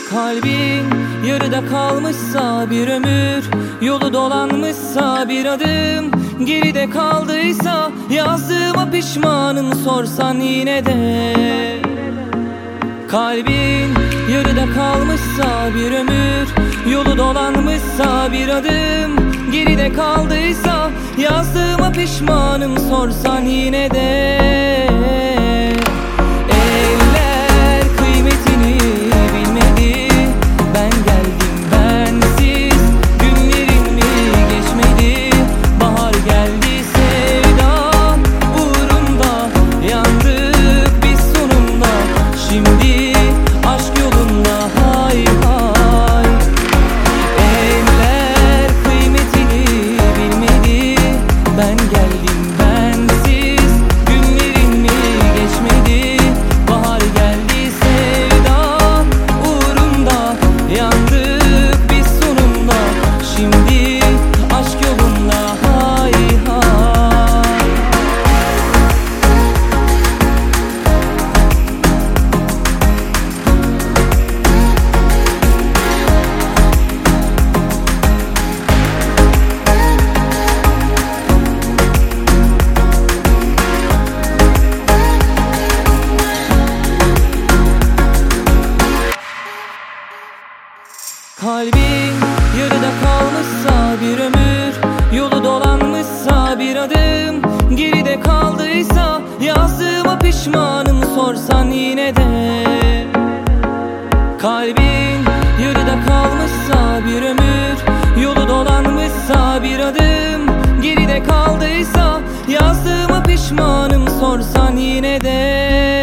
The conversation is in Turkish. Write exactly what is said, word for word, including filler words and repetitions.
Kalbin yarıda kalmışsa bir ömür, yolu dolanmışsa bir adım geride kaldıysa, yazdığıma pişmanım sorsan yine de. Kalbin yarıda kalmışsa bir ömür, yolu dolanmışsa bir adım geride kaldıysa, yazdığıma pişmanım sorsan yine de. Eller kıymetini bilmedi, ben geldim bensiz, günlerim mi geçmedi, bahar geldi sevda uğrunda, yandık biz sonunda, şimdi aşk yolunda hay hay. Eller kıymetini bilmedi, ben geldim bensiz, günlerim mi geçmedi, bahar geldi sevda uğrunda, yandık biz sonunda, şimdi aşk yolunda hay hay. Kalbin yarıda kalmışsa bir ömür, yolu dolanmışsa bir adım geride kaldıysa, yazdığıma pişmanım sorsan yine de. Kalbin yarıda kalmışsa bir ömür, yolu dolanmışsa bir adım geride kaldıysa, yazdığıma pişmanım sorsan yine de.